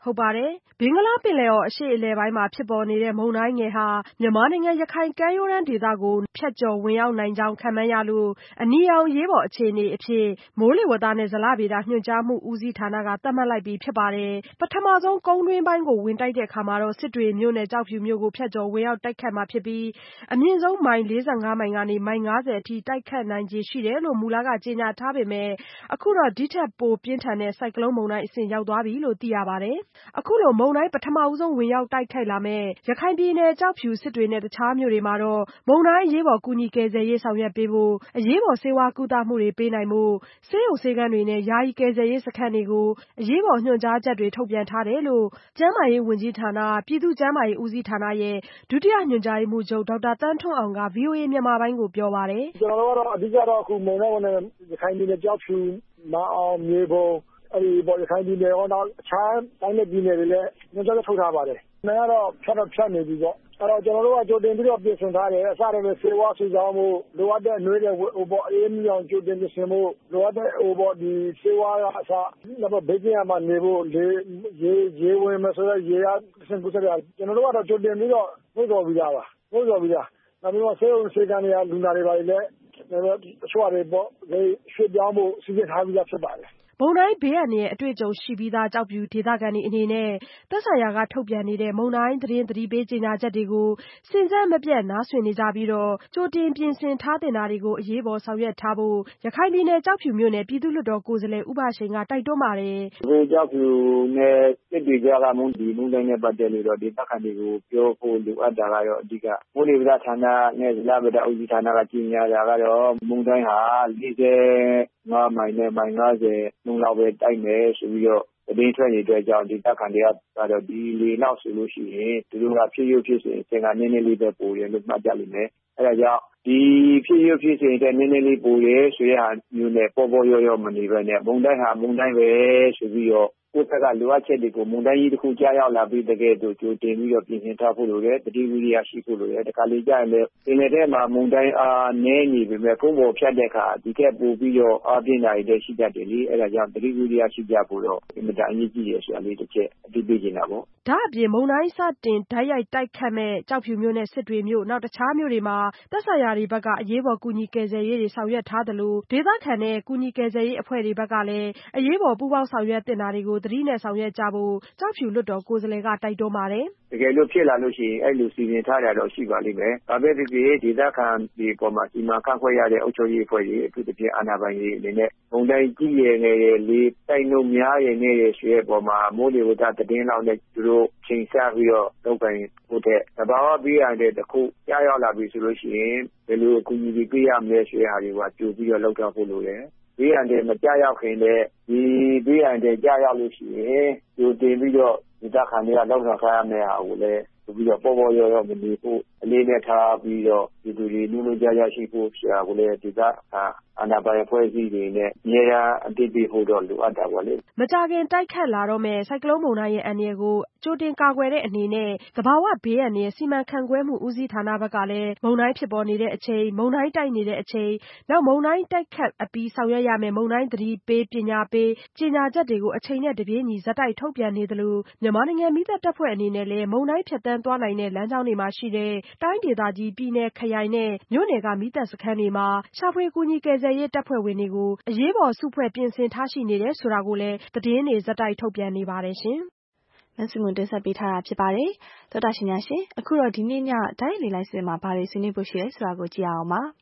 ဟုတ်ပါတယ်။ဘင်္ဂလားပင်လယ်အော်အရှေ့အလယ်ပိုင်းမှာဖြစ်ပေါ်နေတဲ့မုန်တိုင်းငယ်ဟာမြန်မာနိုင်ငံရခိုင်ကမ်းရိုးတန်းဒေသကိုဖြတ်ကျော်ဝင်ရောက်နိုင်ကြောင်းခန့်မှန်းရလို့အနီရောင်အရေးပေါ်အခြေအနေအဖြစ်မိုးလေဝသနဲ့ဇလဗေဒညွှန်ကြားမှုဦးစီးဌာနကသတ်မှတ်လိုက်ပြီးဖြစ်ပါတယ်။ပထမဆုံးကုန်းတွင်းပိုင်းကိုဝင်တိုက်တဲ့အခါမှာတော့စစ်တွေမြို့နယ်ကျောက်ဖြူမြို့ကိုဖြတ်ကျော်ဝင်ရောက်တိုက်ခတ်မှာဖြစ်ပြီးအမြင့်ဆုံးမိုင်လေးဆယ့်ငါးမိုင်ကနေမိုင်ငါးဆယ်အထိတိုက်ခတ်နိုင်ခြေရှိတယ်လို့မူလကကြေညာထားပေမဲ့အခုတော့ဒီထက်ပိုပြင်းထန်တဲ့ဆိုင်ကလုန်းမုန်တိုင်းအဆင့်ရောက်သွားပြီလို့သိရပါတယ်။အခုလိုမုန်တိုင်းပထမဆုံးဝင်ရောက်တိုက်ခိုက်လာမဲ့ရခိုင်ပြည်နယ်ကျောက်ဖြူစစ်တွေနဲ့တခြားမြို့တွေမှာတော့မုန်တိုင်းအရေးပေါ်ကူညီကယ်ဆယ်ရေးဆောင်ရွက်ပေးဖို့အရေးပေါ်ဆေးဝါးကုသမှုတွေပေးနိုင်ဖို့ဆေးရုံဆေးခန်းတွေနဲ့ယာယီကယ်ဆယ်ရေးစခန်းတွေကိုအရေးပေါ်ညွှန်ကြားချက်တွေထုတ်ပြန်ထားတယ်လို့ကျန်းမာရေးဝန်ကြီးဌာနပြည်သူ့ကျန်းမာရေးဦးစီးဌာနရဲ့ဒုတိယညွှန်ကြားရေးမှူးချုပ်ဒေါက်တာသန်းထွန်းအောင်က ဗွီအိုအေမြန်မာပိုင်းကိုပြောပါတယ်။ကျွန်တော်တို့ကတော့အဓိကတော့အခုမုန်တိုင်းဝင်ရခိုင်ပြည်နယ်ကျောက်ဖြူမအောင်မြေပုံအဲဒီပေါ်ရခိုင်ပြည်နယ်ရောနောက်အခြားတိုင်းနယ်ပြည်နယ်တွေလည်းညွှန်ကြားချက်ထုတ်ထားပါတယ်။နိုင်ကတော့ဖြတ်တော့ဖြတ်နေပြီပေါ့။အဲ့တော့ကျွန်တော်တို့ကကြိုတင်ပြီးတော့ပြင်ဆင်ထားတယ်အစတည်းကဆေးဝါးစုဆောင်းမှုလိုအပ်တဲ့နှွေးတဲ့ဟိုပေါ့အေးမြအောင်ကြိုတင်ပြင်ဆင်မှုလိုအပ်တဲ့ဟိုပေါ့ဒီဆေးဝါးကအစနောက်ဘေးကင်းရမှာနေဖို့လေရေရေဝင်မဆိုတော့ရေရစင်ကူစရကျွန်တော်တို့ကတော့ကြိုတင်ပြီးတော့ပို့တော်ပြီးသားပါပို့တော်ပြီးသားနောက်ပြီးတော့ဆေးရုံဆေးကန်းတွေကလူနာတွေပါလေအချွတ်တွေပေါ့ရွှေ့ပြောင်းဖို့စီစဉ်ထားပြီးသားဖြစ်ပါတယ်မုန်တိုင်းဘေးအန္တရာယ်အတွေ့အကြုံရှိပြီးသားကျောက်ဖြူဒေသခံတွေအနေနဲ့သက်ဆိုင်ရာကထုတ်ပြန်နေတဲ့မုန်တိုင်းသတင်းသတိပေးကြေညာချက်တွေကိုစဉ်ဆက်မပြတ်နားဆွင့်နေကြပြီးတော့ကြိုတင်ပြင်ဆင်ထားတင်တာတွေကိုအရေးပေါ်ဆောင်ရွက်ထားဖို့ရခိုင်ပြည်နယ်ကျောက်ဖြူမြို့နယ်ပြည်သူ့လွှတ်တော်ကိုယ်စားလှယ်ဦးဘရှိန်ကတိုက်တွန်းပါတယ်။ဒီကျောက်ဖြူနယ်စစ်တွေကြားကမုန်ဒီမုန်တိုင်းနဲ့ပတ်သက်လို့တော့ဒေသခံတွေကိုပြောဖို့လိုအပ်တာကတော့အဓိကမိုးလေဝသဌာနနဲ့ဇလဗေဒဦးစီးဌာနကကြီးညာတာကတော့မုန်တိုင်းဟာလေးဆယ်ငါးမိုင်နဲ့မိုင်ငါးဆယ်နှုန်းလောက်ပဲတိုက်မယ်ဆိုပြီးတော့သတင်းထွက်နေတဲ့အတွက်ကြောင့်ဒေသခံတွေကကတော့ဒီလေလောက်ဆိုလို့ရှိရင်သူတို့ကဖြစ်ရုပ်ဖြစ်စဉ်အချိန်ကနည်းနည်းလေးပဲပိုတယ်လို့မှတ်ကြလိမ့်မယ်အဲဒါကြောင့်ဒီဖြစ်ရုပ်ဖြစ်စဉ်တဲ့နည်းနည်းလေးပိုတယ်ဆိုရဟာမျိုးနဲ့ပေါ်ပေါ်ရောရောမနေပဲနဲ့မုန်တိုင်းဟာမုန်တိုင်းပဲဆိုပြီးတော့ကိုယ်ကလိုအပ်ချက်တွေကိုမုန်တိုင်းကြီးတစ်ခုကြားရောက်လာပြီးတကယ်တော့ကြိုတင်ပြီးတော့ပြင်ဆင်ထားဖို့လိုတယ်တတိဝိရိယရှိဖို့လိုတယ်တခါလေကြာရင်လည်းဒီနေ့ထဲမှာမုန်တိုင်းအားနည်းနေပြီမဲ့ကုန်းပေါ်ဖြတ်တဲ့အခါဒီကဲပို့ပြီးတော့အားပြင်းတာတွေရှိတတ်တယ်လေအဲဒါကြောင့်တတိဝိရိယရှိကြဖို့တော့အင်မတန်အရေးကြီးတယ်ဆိုတာလေးတစ်ချက်အသိပေးနေတာပေါ့ဒါအပြင်မုန်တိုင်းစတင်ဓာတ်ရိုက်တိုက်ခတ်မဲ့ကြောက်ဖြူမြို့နဲ့စစ်တွေမြို့နောက်တခြားမြို့တွေမှာသက်ဆိုင်ရာတွေဘက်ကအရေးပေါ်ကူညီကယ်ဆယ်ရေးတွေဆောင်ရွက်ထားသလိုဒေသခံနဲ့ကူညီကယ်ဆယ်ရေးအဖွဲ့တွေဘက်ကလည်းအရေးပေါ်ပူးပေါင်းဆောင်ရွက်တင်တာတွေကိုသတိနဲ့ဆောင်ရွက်ကြဖို့ကြောက်ဖြူလွှတ်တော်ကိုယ်စားလှယ်ကတိုက်တွန်းပါတယ်တကယ်လို့ဖြစ်လာလို့ရှိရင်အဲ့လိုစီစဉ်ထားတာတော့ရှိပါလိမ့်မယ်။ဒါပဲဖြစ်ဖြစ်ဒေသခံဒီပေါ်မှာစီမံခန့်ခွဲရတဲ့အုပ်ချုပ်ရေးအဖွဲ့တွေအထူးသဖြင့်အာဏာပိုင်တွေအနေနဲ့မုန်တိုင်းကြီးရငယ်ရလေတိုက်နှုန်းများရနေရဆွဲပေါ်မှာမိုးလေဝသသတင်းလောက်နဲ့သူတို့ချိန်ဆပြီးတော့လုပ်ပိုင်ဖို့တဲ့သဘာဝပြီးရတဲ့တခုကြားရောက်လာပြီဆိုလို့ရှိရင်ဘယ်လိုအကူအညီပေးရမလဲဆွဲဟာတွေကကြိုပြီးတော့လုပ်ထားဖို့လိုတယ်။ဘေးရန်တဲ့မကြရောက်ခင်တဲ့ဒီဘေးရန်တဲ့ကြရောက်လို့ရှိရင်ကြိုတင်ပြီးတော့ဒေသခံတွေကလောက်ဆောင်ထားရမယ့်ဟာကိုလည်းပြီးတော့ပေါ်ပေါ်ရောရောမနေဖို့အလေးနဲ့ထားပြီးတော့ဒီလူတွေနုနုကြားကြားရှိဖို့ဆရာကလည်းဒေသအာဏာပိုင်အဖွဲ့အစည်းတွေနဲ့အများအားအသိပေးဖို့တော့လိုအပ်တာပါလေမကြခင်တိုက်ခတ်လာတော့မဲ့ဆိုင်ကလုန်းမုန်တိုင်းရဲ့အန္တရာယ်ကိုကြိုတင်ကာကွယ်တဲ့အနေနဲ့သဘာဝဘေးအန္တရာယ်စီမံခန့်ခွဲမှုဦးစီးဌာနဘက်ကလည်းမုန်တိုင်းဖြစ်ပေါ်နေတဲ့အချိန်မုန်တိုင်းတိုက်နေတဲ့အချိန်နောက်မုန်တိုင်းတိုက်ခတ်အပြီးဆောင်ရွက်ရမယ့်မုန်တိုင်းသတိပေးပညာပေးကြေညာချက်တွေကိုအချိန်နဲ့တပြေးညီဇက်တိုက်ထုတ်ပြန်နေသလိုမြန်မာနိုင်ငံမီးသတ်တပ်ဖွဲ့အနေနဲ့လည်းမုန်တိုင်းဖြတ်တန်းသွားနိုင်တဲ့လမ်းကြောင်းတွေမှာရှိတဲ့တိုင်းဒေသကြီးပြည်နယ်ခရိုင်နဲ့မြို့နယ်ကမီးသတ်စခန်းတွေမှာရှာဖွေကူညီကယ်ဆယ်ရေးတပ်ဖွဲ့ဝင်တွေကိုအရေးပေါ်စုဖွဲ့ပြင်ဆင်ထားရှိနေတယ်ဆိုတာကိုလည်းသတင်းတွေဇက်တိုက်ထုတ်ပြန်နေပါတယ်ရှင်မဆုမွန်တင်ဆက်ပေးထားတာဖြစ်ပါတယ်သောတာရှင်များရှင်အခုတော့ဒီနေ့ညဒိုင်းလေးလိုက်စင်မှာဘာတွေဆွေးနွေးဖို့ရှိလဲဆိုတာကိုကြည့်အောင်ပါ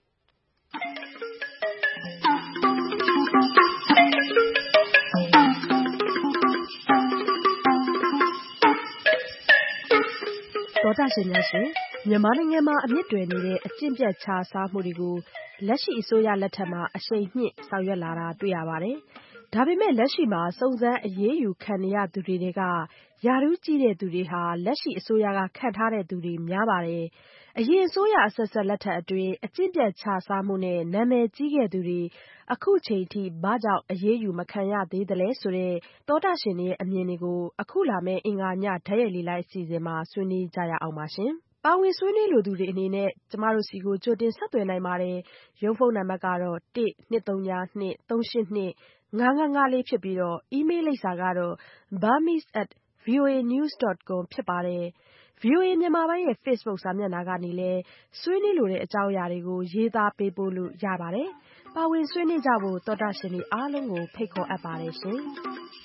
သောတာရှင်များရှင်မြန်မာနိုင်ငံမှာအမြင့်တွယ်နေတဲ့အကျင့်ပြတ်ခြစားမှုတွေကိုလက်ရှိအစိုးရလက်ထက်မှာအရှိန်မြင့်ဆောင်ရွက်လာတာတွေ့ရပါတယ်။ဒါပေမဲ့လက်ရှိမှာစုံစမ်းအရေးယူခံနေရသူတွေကယာထူးကြီးတဲ့သူတွေဟာလက်ရှိအစိုးရကခန့်ထားတဲ့သူတွေများပါတယ်။အရင်အစိုးရအဆက်ဆက်လက်ထက်အတွင်းအကျင့်ပြတ်ခြစားမှုနဲ့နာမည်ကြီးခဲ့သူတွေအခုချိန်ထိဘာကြောင့်အရေးယူမခံရသေးသလဲဆိုတဲ့သောတာရှင်တွေရဲ့အမြင်တွေကိုအခုလာမယ့်အင်္ဂါညဓာတ်ရိုက်လေးလိုက်အစီအစဉ်မှာဆွေးနွေးကြရအောင်ပါရှင်။ပါဝင်ဆွေးနွေးလိုသူတွေအနေနဲ့ကျမတို့စီကိုကြိုတင်ဆက်သွယ်နိုင်ပါတယ်။ရုံးဖုန်းနံပါတ်ကတော့တစ် နှစ်သုံးညာနှစ် သုံးရှစ်နှစ် ငါးငါးငါးလေးဖြစ်ပြီးတော့အီးမေးလ်လိပ်စာကတော့ burmese at ဗွီအိုအေ နယူးစ် ဒုတ် ကွန် ဖြစ်ပါတယ်။ ဗွီအိုအေမြန်မာပိုင်းရဲ့ Facebook စာမျက်နှာကနေလည်းဆွေးနွေးလိုတဲ့အကြောင်းအရာတွေကိုရေးသားပေးပို့လို့ရပါတယ်။ပါဝင်ဆွေးနွေးကြဖို့သောတရှင်တွေအားလုံးကိုဖိတ်ခေါ်အပ်ပါတယ်ရှင်။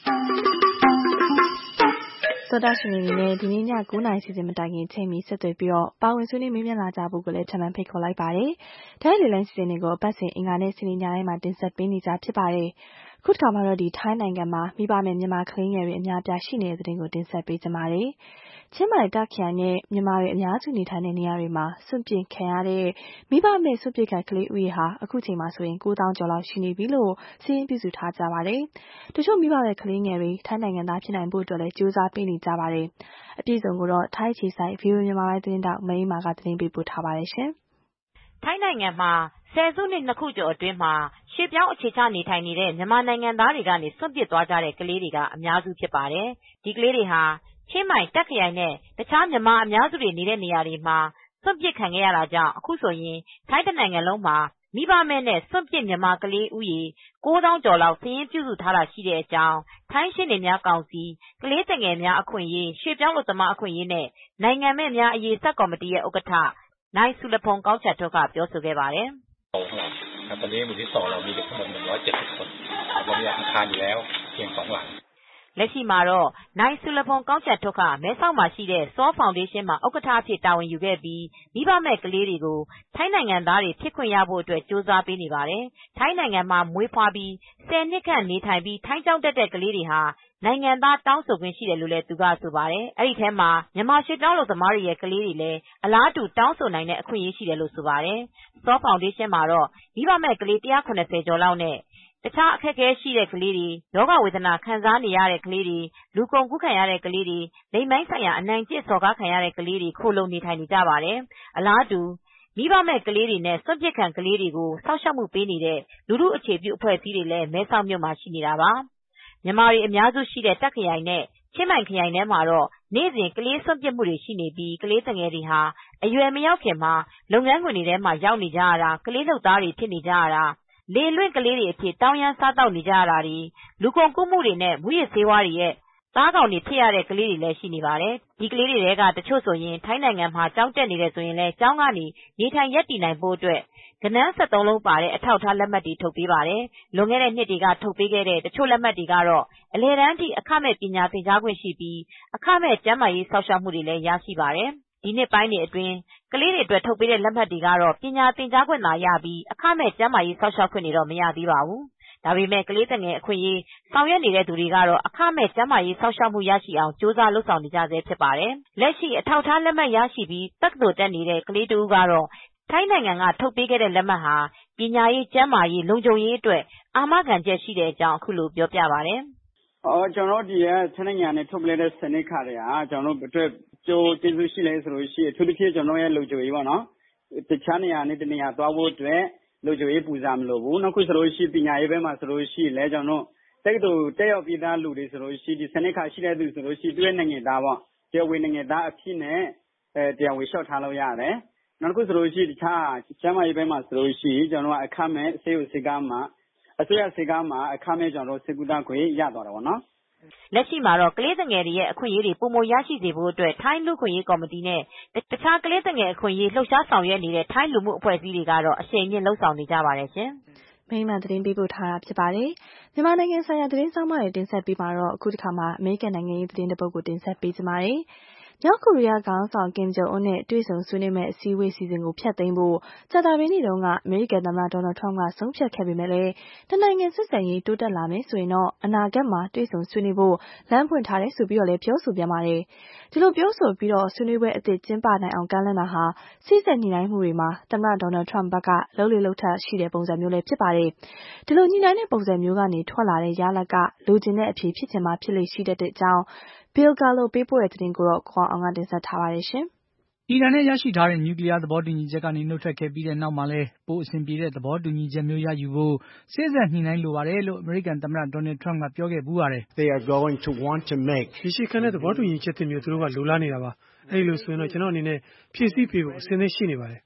သောတရှင်တွေအနေနဲ့ဒီနေ့ည၉နာရီစီစဉ်မတိုင်ခင်ချိန်မီဆက်သွယ်ပြီးတော့ပါဝင်ဆွေးနွေးမေးမြန်းလာကြဖို့ကိုလည်းထပ်မံဖိတ်ခေါ်လိုက်ပါတယ်။ဒါနဲ့လေလိုင်းစီစဉ်တွေကိုအပတ်စဉ်အင်္ဂါနဲ့စနေညတိုင်းမှာတင်ဆက်ပေးနေကြဖြစ်ပါတယ်။ခုတစ်ခါမှာတော့ဒီထိုင်းနိုင်ငံမှာမိဘမဲ့မြန်မာကလေးငယ်တွေအများပြားရှိနေတဲ့တဲ့တင်ကိုတင်ဆက်ပေးကြပါမယ်။ချင်းမိုင်တပ်ခရိုင်နဲ့မြန်မာတွေအများစုနေထိုင်တဲ့နေရာတွေမှာစွန့်ပစ်ခံရတဲ့မိဘမဲ့စွန့်ပစ်ခံကလေးဦးရေဟာအခုချိန်မှာဆိုရင်၉သောင်းကျော်လောက်ရှိနေပြီလို့စီးရင်ပြုစုထားကြပါတယ်။တချို့မိဘမဲ့ကလေးငယ်တွေထိုင်းနိုင်ငံသားဖြစ်နိုင်ဖို့အတွက်လည်းကြိုးစားပေးနေကြပါတယ်။အပြည့်စုံကိုတော့ထိုင်းခြေဆိုင် ဗီအိုအေမြန်မာပိုင်းသတင်းတောက်မင်းမာကသတင်းပေးပို့ထားပါတယ်ရှင်။ထိုင်းနိုင်ငံမှာဆယ်စုနှစ်နှစ်ခုကျော်အတွင်းမှာရွှေ့ပြောင်းအခြေချနေထိုင်နေတဲ့မြန်မာနိုင်ငံသားတွေကနေစွန့်ပစ်သွားကြတဲ့ကလေးတွေကအများစုဖြစ်ပါတယ်။ဒီကလေးတွေဟာချင်းမိုင်တပ်ခရိုင်နဲ့တခြားမြန်မာအများစုတွေနေတဲ့နေရာတွေမှာစွန့်ပစ်ခံခဲ့ရတာကြောင့်အခုဆိုရင်ထိုင်းနိုင်ငံလုံးမှာမိဘမဲ့နဲ့စွန့်ပစ်မြန်မာကလေးဦးရေ၉သောင်းကျော်လောက်စာရင်းပြုစုထားတာရှိတဲ့အကြောင်းထိုင်းရှင်းနေများကောင်စီကလေးတငယ်များအခွင့်အရေးရွှေ့ပြောင်းလူသမားအခွင့်အရေးနဲ့နိုင်ငံမဲ့များအရေးဆက်ကော်မတီရဲ့ဥက္ကဋ္ဌနိုင်ဆူလဖုန်ကောင်းချက်ထွတ်ကပြောဆိုခဲ့ပါတယ်။ตอนนี้หมู่ที่สองเรามีเด็กทั้งหมดหนึ่งร้อยเจ็ดสิบคนเรามีอาคารอยู่แล้วเพียงสองหลังလက်ရှိမှာတော့နိုင်ဆူလဖုန်ကောင်းချက်ထွတ်ကမဲဆောက်မှာရှိတဲ့စောဖောင်ဒေးရှင်းမှာဥက္ကဋ္ဌအဖြစ်တာဝန်ယူခဲ့ပြီးမိဘမဲ့ကလေးတွေကိုထိုင်းနိုင်ငံသားတွေဖြစ်ခွင့်ရဖို့အတွက်ကြိုးစားပေးနေပါတယ်။ထိုင်းနိုင်ငံမှာမွေးဖွားပြီးဆယ်နှစ်ခန့်နေထိုင်ပြီးထိုင်းကျောင်းတက်တဲ့ကလေးတွေဟာနိုင်ငံသားတောင်းဆိုခွင့်ရှိတယ်လို့လည်းသူကဆိုပါတယ်။အဲဒီထဲမှာမြန်မာရွှေ့ပြောင်းလူသမားတွေရဲ့ကလေးတွေလည်းအလားတူတောင်းဆိုနိုင်တဲ့အခွင့်အရေးရှိတယ်လို့ဆိုပါတယ်။စောဖောင်ဒေးရှင်းမှာတော့မိဘမဲ့ကလေး၁၇၀ကျော်လောက်နဲ့တခြားအခက်အခဲရှိတဲ့ကလေးတွေယောဂဝေဒနာခံစားနေရတဲ့ကလေးတွေလူကုန်ကူးခံရတဲ့ကလေးတွေလိင်ပိုင်းဆိုင်ရာအနိုင်ကျင့်စော်ကားခံရတဲ့ကလေးတွေခိုလုံနေထိုင်နေကြပါတယ်။အလားတူမိဘမဲ့ကလေးတွေနဲ့စွန့်ပစ်ခံကလေးတွေကိုစောင့်ရှောက်မှုပေးနေတဲ့လူထုအခြေပြုအဖွဲ့အစည်းတွေလည်းမဲဆောက်မြို့မှာရှိနေတာပါ။မြန်မာတွေအများစုရှိတဲ့တပ်ခရိုင်နဲ့ချင်းမိုင်ခရိုင်ထဲမှာတော့နေ့စဉ်ကလေးစွန့်ပစ်မှုတွေရှိနေပြီးကလေးငယ်တွေဟာအရွယ်မရောက်ခင်မှာလုပ်ငန်းခွင်တွေထဲမှာရောက်နေကြရတာကလေးလုပ်သားတွေဖြစ်နေကြရတာလေလွင့်ကလေးတွေအဖြစ်တောင်းရမ်းစားတောက်နေကြရတာတွေလူကုန်ကူးမှုတွေနဲ့မူရစ်ဆေးဝါးတွေရဲ့သားကောင်တွေဖြစ်ရတဲ့ကလေးတွေလည်းရှိနေပါတယ်။ဒီကလေးတွေထဲကတချို့ဆိုရင်ထိုင်းနိုင်ငံမှာကျောင်းတက်နေတယ်ဆိုရင်လည်းကျောင်းကနေနေထိုင်ရပ်တည်နိုင်ဖို့အတွက်ကနန်းဆက်သုံးလုံးပါတဲ့အထောက်အထားလက်မှတ်တွေထုတ်ပေးပါတယ်။လွန်ခဲ့တဲ့နှစ်တွေကထုတ်ပေးခဲ့တဲ့တချို့လက်မှတ်တွေကတော့အလယ်တန်းထိအခမဲ့ပညာသင်ကြားခွင့်ရှိပြီးအခမဲ့ကျန်းမာရေးစောင့်ရှောက်မှုတွေလည်းရရှိပါတယ်။ဒီနှစ်ပိုင်းတွေအတွင်းကလေးတွေအတွက်ထုတ်ပေးတဲ့လက်မှတ်တွေကတော့ပညာသင်ကြားခွင့်သာရပြီးအခမဲ့ကျန်းမာရေးစောင့်ရှောက်ခွင့်တွေတော့မရသေးပါဘူး။ဒါပေမဲ့ကလေးငယ်အခွင့်အရေးဆောင်ရွက်နေတဲ့သူတွေကတော့အခမဲ့ကျန်းမာရေးစောင့်ရှောက်မှုရရှိအောင်ကြိုးစားလုပ်ဆောင်နေကြဆဲဖြစ်ပါတယ်။လက်ရှိအထောက်အထားလက်မှတ်ရရှိပြီးတက္ကသိုလ်တက်နေတဲ့ကလေးတဦးကတော့ထိုင်းနိုင်ငံကထုတ်ပေးခဲ့တဲ့လက်မှတ်ဟာပညာရေးကျန်းမာရေးလုံခြုံရေးအတွက်အာမခံချက်ရှိတဲ့အကြောင်းအခုလိုပြောပြပါတယ်။အော်ကျွန်တော်ဒီကထိုင်းနိုင်ငံနဲ့ထုတ်ပေးတဲ့စနစ်ခါတွေကကျွန်တော်တို့အတွက်ကျိုးကျေးဇူးရှိလဲဆိုလို့ရှိရင်အထူးသဖြင့်ကျွန်တော်ရဲ့လုံခြုံရေးပေါ့နော်တခြားနေရာနဲ့တနေရာသွားဖို့အတွက်လုံခြုံရေးပူဇာမလို့ဘူးနောက်ခုဆိုလို့ရှိရင်ပညာရေးဘက်မှာဆိုလို့ရှိရင်လဲကျွန်တော်တက္ကသိုလ်တက်ရောက်ပြီးသားလူတွေဆိုလို့ရှိရင်ဒီစနစ်ခါရှိတဲ့သူဆိုလို့ရှိရင်တွဲနိုင်ငံသားပေါ့တရားဝင်နိုင်ငံသားအဖြစ်နဲ့အဲတရားဝင်လျှောက်ထားလို့ရတယ်နောက်ခုဆိုလို့ရှိရင်တခြားကျန်းမာရေးဘက်မှာဆိုလို့ရှိရင်ကျွန်တော်အခမဲ့ဆေးရုံဆေးကားမှာအစိုးရဆေးကားမှာအခမဲ့ကျွန်တော်ဆေးကုသခွင့်ရသွားတာပေါ့နော်လက်ရှိမှာတော့ကလေးငယ်တွေရဲ့အခွင့်အရေးတွေပုံမရရှိစေဖို့အတွက်ထိုင်းလူခွင့်ရေးကော်မတီနဲ့တခြားကလေးငယ်အခွင့်အရေးလှုပ်ရှားဆောင်ရွက်နေတဲ့ထိုင်းလူမှုအဖွဲ့အစည်းတွေကတော့အရှိန်မြင့်လှုပ်ဆောင်နေကြပါတယ်ရှင်။မိမသတင်းပေးပို့ထားတာဖြစ်ပါတယ်။မြန်မာနိုင်ငံဆိုင်ရာသတင်းဆောင်မတွေတင်ဆက်ပြီးမှာတော့အခုတစ်ခါမှာအမေရိကန်နိုင်ငံရေးသတင်းတစ်ပုဒ်ကိုတင်ဆက်ပေးကြပါမယ်။မြောက်ကိုရီးယားခေါင်းဆောင်ကင်ဂျုံအွန်းနဲ့တွေ့ဆုံဆွေးနွေးမယ့်အစည်းအဝေးစီစဉ်ကိုဖျက်သိမ်းဖို့ကြာသပတေးနေ့တုန်းကအမေရိကန်သမ္မတဒေါ်နယ်ထရမ့်ကဆုံးဖြတ်ခဲ့ပေမဲ့လည်းနှစ်နိုင်ငံဆက်ဆံရေးတိုးတက်လာမယ်ဆိုရင်တော့အနာဂတ်မှာတွေ့ဆုံဆွေးနွေးဖို့လမ်းဖွင့်ထားတယ်ဆိုပြီးတော့လည်းပြောဆိုပြန်ပါတယ်။ဒီလိုပြောဆိုပြီးတော့ဆွေးနွေးပွဲအသစ်ကျင်းပနိုင်အောင်ကမ်းလှမ်းတာဟာစိစက်ညှိနှိုင်းမှုတွေမှာသမ္မတဒေါ်နယ်ထရမ့်ဘက်ကလှုပ်လေလှုပ်ထရှိတဲ့ပုံစံမျိုးလည်းဖြစ်ပါတယ်။ဒီလိုညှိနှိုင်းတဲ့ပုံစံမျိုးကနေထွက်လာတဲ့ရလဒ်ကလိုချင်တဲ့အဖြစ်ဖြစ်ချင်မှဖြစ်လေရှိတတ်တဲ့အကြောင်းBill Gallo ပေးပို့တဲ့သတင်းကိုတော့ခွန်အောင်ကတင်ဆက်ထားပါတယ်ရှင်။အီရန်နဲ့ရရှိထားတဲ့နျူကလ িয়ার သဘောတူညီချက်ကနေနှုတ်ထွက်ခဲ့ပြီးတဲ့နောက်မှာလည်းပိုအဆင်ပြေတဲ့သဘောတူညီချက်မျိုးရယူဖို့စေ့စပ်ညှိနှိုင်းလိုပါတယ်လို့အမေရိကန်သမ္မတဒေါ်နယ်ထရမ့်ကပြောခဲ့ဘူးပါတယ်။ They are going to want to make ဒီရှိခံတဲ့သဘောတူညီချက်တွေမျိုးသူတို့ကလိုလားနေတာပါ။အဲဒီလိုဆိုရင်တော့ကျွန်တော်အနေနဲ့ဖြည့်ဆည်းပေးဖို့အဆင်သင့်ရှိနေပါတယ်။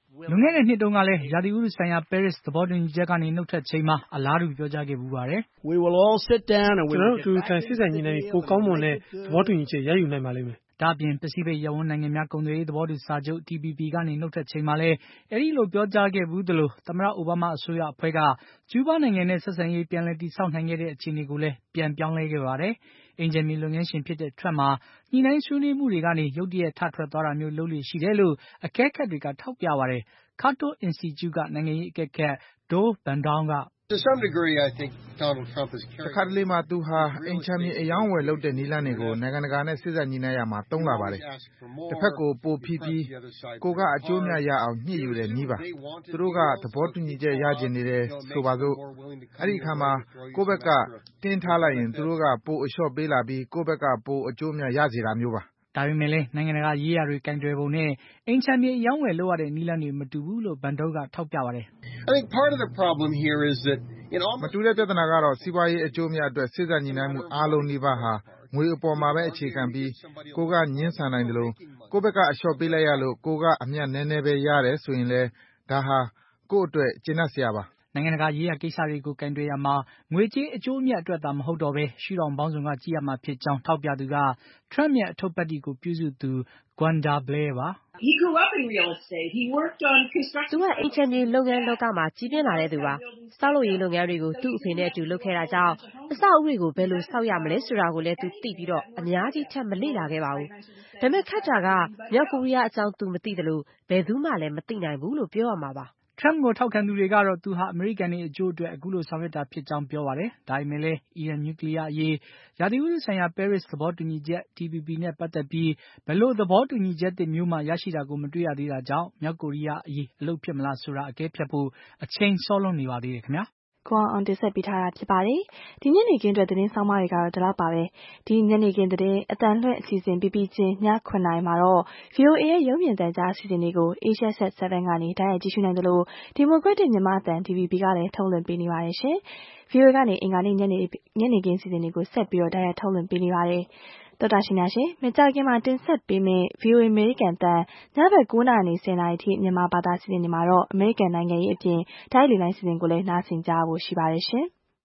လွန်ခဲ့တဲ့နှစ်တုန်းကလည်းရာသီဥတုဆိုင်ရာ Paris သဘောတူညီချက်ကနေနှုတ်ထွက်ချိန်မှာအလားတူပြောကြားခဲ့ပူပါတယ်။ We will all sit down and we ကျွန်တော်တို့အတူတူထိုင်စစ်ဆိုင်ညီနိုင်ပြီးပိုကောင်းမွန်တဲ့သဘောတူညီချက်ရယူနိုင်ပါလိမ့်မယ်။ဒါ့အပြင်ပစိဖိတ်ရပ်ဝန်းနိုင်ငံများကုန်သွယ်ရေးသဘောတူစာချုပ် T P P ကနေနှုတ်ထွက်ချိန်မှာလည်းအဲဒီလိုပြောကြားခဲ့ဘူးသလိုသမ္မတအိုဘားမားအစိုးရအဖွဲ့ကကျူးဘားနိုင်ငံနဲ့ဆက်ဆံရေးပြန်လည်တည်ဆောက်နိုင်ခဲ့တဲ့အခြေအနေကိုလည်းပြန်ပြောင်းလဲခဲ့ပါတယ်။အင်ဂျင်နီလုပ်ငန်းရှင်ဖြစ်တဲ့ Trump မှာညှိနှိုင်းဆွေးနွေးမှုတွေကနေရုတ်တရက်ထထွက်သွားတာမျိုးလုပ်လို့ရှိတယ်လို့အကဲခတ်တွေကထောက်ပြပါတယ်။ Cato Institute ကနိုင်ငံရေးအကဲခတ် Dov Bandow က To some degree, I think Donald Trump is carrying. တခါတလေမှာသူဟာအိမ်ချမ်းမြေအယောင်းဝယ်လုပ်တဲ့နည်းလမ်းတွေကိုနိုင်ငံတကာနဲ့စစ်ဆက်ညီနိုင်ရမှာတုံးလာပါတယ်။တစ်ဖက်ကိုပိုဖိပြီးကိုကအကျိုးမြရအောင်ညှိယူတဲ့နည်းပါ။သူတို့ကသဘောတူညီချက်ရကျင်နေတယ်ဆိုပါစို့။အဲ့ဒီအခါမှာကိုယ့်ဘက်ကတင်းထားလိုက်ရင်သူတို့ကပိုအလျှော့ပေးလာပြီးကိုယ့်ဘက်ကပိုအကျိုးမြရစေတာမျိုးပါ။ဒါပေမဲ့လည်းနိုင်ငံတကာရေးရာတွေကင်တွယ်ပုံနဲ့အိမ်ချမ်းမြေအယောင်းဝယ်လုပ်ရတဲ့နည်းလမ်းတွေမတူဘူးလို့ Bandow ကထောက်ပြပါတယ်။ I think part of the problem here is that in all မတူတဲ့ပြဿနာကတော့စီးပွားရေးအကျိုးမြအတွက်စစ်ဆက်ညီနိုင်မှုအားလုံးနှိပါဟာငွေအပေါ်မှာပဲအခြေခံပြီးကိုကညှင်းဆန်နိုင်တယ်လို့ကိုယ့်ဘက်ကအလျှော့ပေးလိုက်ရလို့ကိုကအမြတ်နည်းနည်းပဲရတယ်ဆိုရင်လည်းဒါဟာကိုယ့်အတွက်ကျေနပ်စရာပါနိုင်ငံတကာရေးရာကိစ္စတွေကိုကင်တွယ်ရမှာငွေကြေးအကျိုးအမြတ်အတွက်သာမဟုတ်တော့ပဲရှုထောင့်ပေါင်းစုံကကြည့်ရမှာဖြစ်ကြောင်းထောက်ပြသူက Trump ရဲ့အထုပ်ပတ်တီကိုပြုစုသူ Gwenda Blair ပါ။ He grew up in real estate. He worked on construction. သူကအိမ်ချမ်းမြေလုပ်ငန်းလောကမှာကြီးပြင်းလာတဲ့သူပါ။ဆောက်လုပ်ရေးလုပ်ငန်းတွေကိုသူ့အဖေနဲ့အတူလုပ်ခဲ့တာကြောင့်အဆောက်အဦတွေကိုဘယ်လိုဆောက်ရမလဲဆိုတာကိုလည်းသူသိပြီးတော့အများကြီးထပ်မလေ့လာခဲ့ပါဘူး။ဒါပေမဲ့ခက်တာကမြောက်ကိုရီးယားအကြောင်းသူမသိသလိုဘယ်သူမှလည်းမသိနိုင်ဘူးလို့ပြောရမှာပါ။ Trump ကိုထောက်ခံသူတွေကတော့သူဟာအမေရိကန်တွေအကျိုးအတွက်အခုလိုဆောင်ရွက်တာဖြစ်ကြောင်းပြောပါတယ်။ဒါပေမဲ့လည်းအီရန်နျူကလ িয়ারအရေးရာသီဥတုဆိုင်ရာ Paris သဘောတူညီချက် T P P နဲ့ပတ်သက်ပြီးဘယ်လိုသဘောတူညီချက်သစ်မျိုးမှရရှိတာကိုမတွေ့ရသေးတာကြောင့်မြောက်ကိုရီးယားအရေးအလုပ်ဖြစ်မလားဆိုတာအကဲဖြတ်ဖို့အချိန်စောလွန်းနေပါသေးတယ်ခင်ဗျာ။ကိုအောင်တင်ဆက်ပေးထားတာဖြစ်ပါတယ်။ဒီညနေခင်းအတွက်သတင်းဆောင်မတွေကတော့ဒီလောက်ပါပဲ။ဒီညနေခင်းသတင်းအတန်လွှင့်အစီအစဉ်ပြီးပြီးချင်းညခုနှစ်နာရီမှာတော့ V O A ရဲ့ရုပ်မြင်သံကြားအစီအစဉ်တွေကို Asia Set 7ကနေတိုက်ရိုက်ကြည့်ရှုနိုင်သလို Democratic မြန်မာအသံ D V B ကလည်းထုတ်လွှင့်ပေးနေပါတယ်ရှင်။ V O A ကနေအင်္ဂါနေ့ညနေညနေခင်းအစီအစဉ်တွေကိုဆက်ပြီးတော့တိုက်ရိုက်ထုတ်လွှင့်ပေးနေပါတယ်။တော်တာရှင်များရှင်မကြခင်မှာတင်ဆက်ပေးမယ့် V O A အမေရိကန်တန်ညဘက်9နာရီ10နာရီထိမြန်မာဘာသာစီစဉ်နေမှာတော့အမေရိကန်နိုင်ငံရေးအပြင်တိုင်းလူတိုင်းစီစဉ်ကိုလည်းနားဆင်ကြဖို့ရှိပါတယ်ရှင်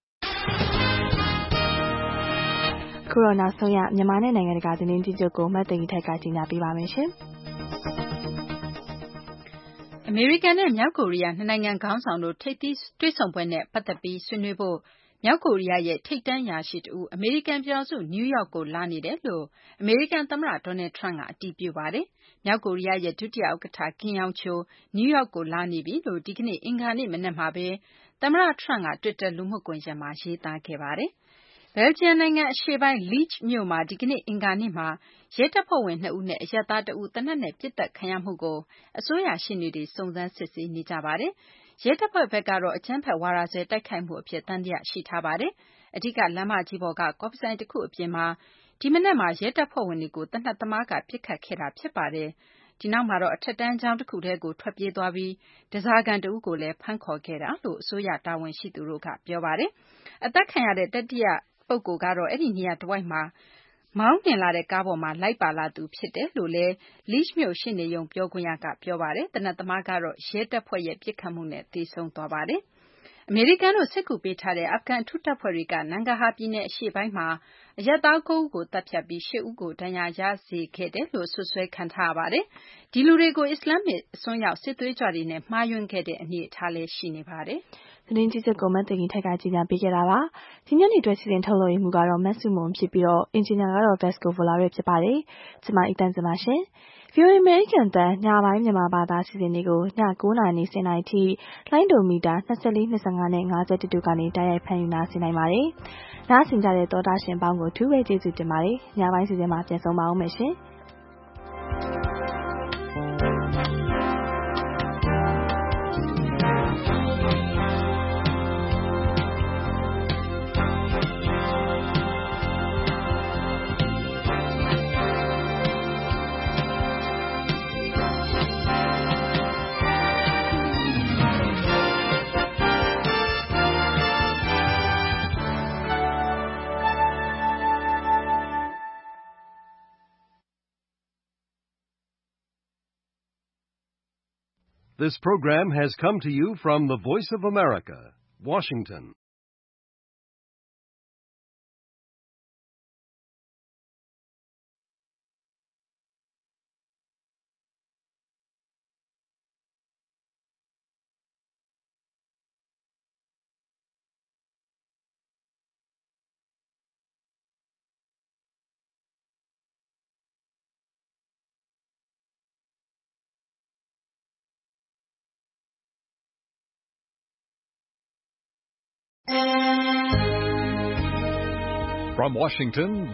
။ခုတော့နောက်ဆုံးရမြန်မာနဲ့နိုင်ငံတကာသတင်းကြီးချုပ်ကိုမတ်သိန်းထိုက်ကကြီးညာပေးပါမယ်ရှင်။အမေရိကန်နဲ့မြောက်ကိုရီးယားနှစ်နိုင်ငံခေါင်းဆောင်တို့ထိပ်သီးတွေ့ဆုံပွဲနဲ့ပတ်သက်ပြီးဆွေးနွေးဖို့မြောက်ကိုရီးယားရဲ့ထိပ်တန်းအရာရှိတဦးအမေရိကန်ပြည်ထောင်စုနယူးယောက်ကိုလာနေတယ်လို့အမေရိကန်သမ္မတဒေါ်နယ်ထရန့်ကအတည်ပြုပါတယ်။မြောက်ကိုရီးယားရဲ့ဒုတိယဥက္ကဋ္ဌကင်ယောင်ချိုနယူးယောက်ကိုလာနေပြီလို့ဒီကနေ့အင်္ဂါနေ့မနက်မှာပဲသမ္မတထရန့်ကတွစ်တာလူမှုကွန်ရက်မှာရေးသားခဲ့ပါတယ်။ဘယ်လ်ဂျီယံနိုင်ငံအရှေ့ပိုင်း Liege မြို့မှာဒီကနေ့အင်္ဂါနေ့မှာရဲတပ်ဖွဲ့ဝင်နှစ်ဦးနဲ့အရပ်သားတဦးသေနတ်နဲ့ပစ်သတ်ခံရမှုကိုအစိုးရရှေ့နေတွေစုံစမ်းစစ်ဆေးနေကြပါတယ်။ရဲတပ်ဖွဲ့ဘက်ကတော့အကြမ်းဖက်ဝါဒစွဲတိုက်ခိုက်မှုအဖြစ်သံသယရှိထားပါတယ်။အဓိကလမ်းမကြီးပေါ်ကကော်ဖီဆိုင်တခုအပြင်မှာဒီမနက်မှာရဲတပ်ဖွဲ့ဝင်တွေကိုသေနတ်သမားကပစ်ခတ်ခဲ့တာဖြစ်ပါတယ်။ဒီနောက်မှာတော့အထက်တန်းကျောင်းတစ်ခုထဲကိုထွက်ပြေးသွားပြီးဓားစာခံတဦးကိုလည်းဖမ်းခေါ်ခဲ့တာလို့အစိုးရတာဝန်ရှိသူတို့ကပြောပါတယ်။အသက်ခံရတဲ့တတိယပုဂ္ဂိုလ်ကတော့အဲ့ဒီနေရာတဝိုက်မှာမောင်းနှင်လာတဲ့ကားပေါ်မှာလိုက်ပါလာသူဖြစ်တယ်လို့လည်း Liege မြို့ရှေ့နေရုံးပြောခွင့်ရကပြောပါတယ်။သေနတ်သမားကတော့ရဲတပ်ဖွဲ့ရဲ့ပစ်ခတ်မှုနဲ့သေဆုံးသွားပါတယ်။အမေရိကန်တို့စစ်ကူပေးထားတဲ့အာဖဂန်အထူးတပ်ဖွဲ့တွေကနန်ဂါဟာပြည်နယ်အရှေ့ပိုင်းမှာအရပ်သား၉ဦးကိုတပ်ဖြတ်ပြီး၈ဦးကိုဒဏ်ရာရစေခဲ့တယ်လို့ဆွဆွဲခံထားရပါတယ်။ဒီလူတွေကိုအစ္စလာမစ်အစွန်းရောက်စစ်သွေးကြွတွေနဲ့မှားယွင်းခဲ့တဲ့အနေအထားလည်းရှိနေပါတယ်။သတင်းကြီးချုပ်ကိုမတ်တင်ကြီးထက်ကကြီးညာပေးခဲ့တာပါ။ဒီညနေအတွက်စီစဉ်ထုတ်လွှင့်မှုကတော့မတ်စုမုံဖြစ်ပြီးတော့အင်ဂျင်နီယာကတော့ Vasco Volare ဖြစ်ပါတယ်။ကျွန်မအီတန်စင်ပါရှင်။ V O A အမေရိကန်တန်ညပိုင်းမြန်မာဘာသာစီစဉ်တွေကိုည9နာရီ10နာရီထိလိုင်းဒိုမီတာ24 25နဲ့51တို့ကနေတိုက်ရိုက်ဖမ်းယူနားဆင်နိုင်ပါတယ်။နားဆင်ကြတဲ့သောတာရှင်ပေါင်းကိုထူးပဲကျေးဇူးတင်ပါတယ်။ညပိုင်းစီစဉ်မှာပြန်ဆောင်ပါအောင်မယ်ရှင်။ This program has come to you from the Voice of America, Washington. From Washington,